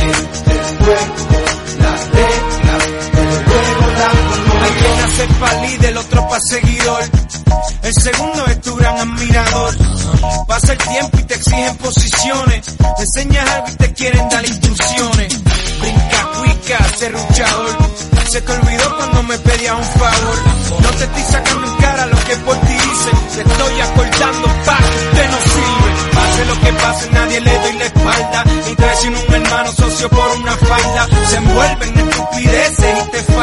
del juego, las reglas del juego las conozco. Hay quien hace pa' líder, otro pa' seguidor. El segundo es tu gran admirador. Pasa el tiempo y te exigen posiciones. Te enseñas algo y te quieren dar instrucciones. Brinca, cuica, serruchador. Se te olvidó cuando me pedías un favor. No te estoy sacando en cara lo que por ti hice. Te estoy acordando pa' que usted no sirve. Pase lo que pase, nadie le doy la espalda. Y traiciono un hermano socio por una falda. Se envuelven en estupideces y te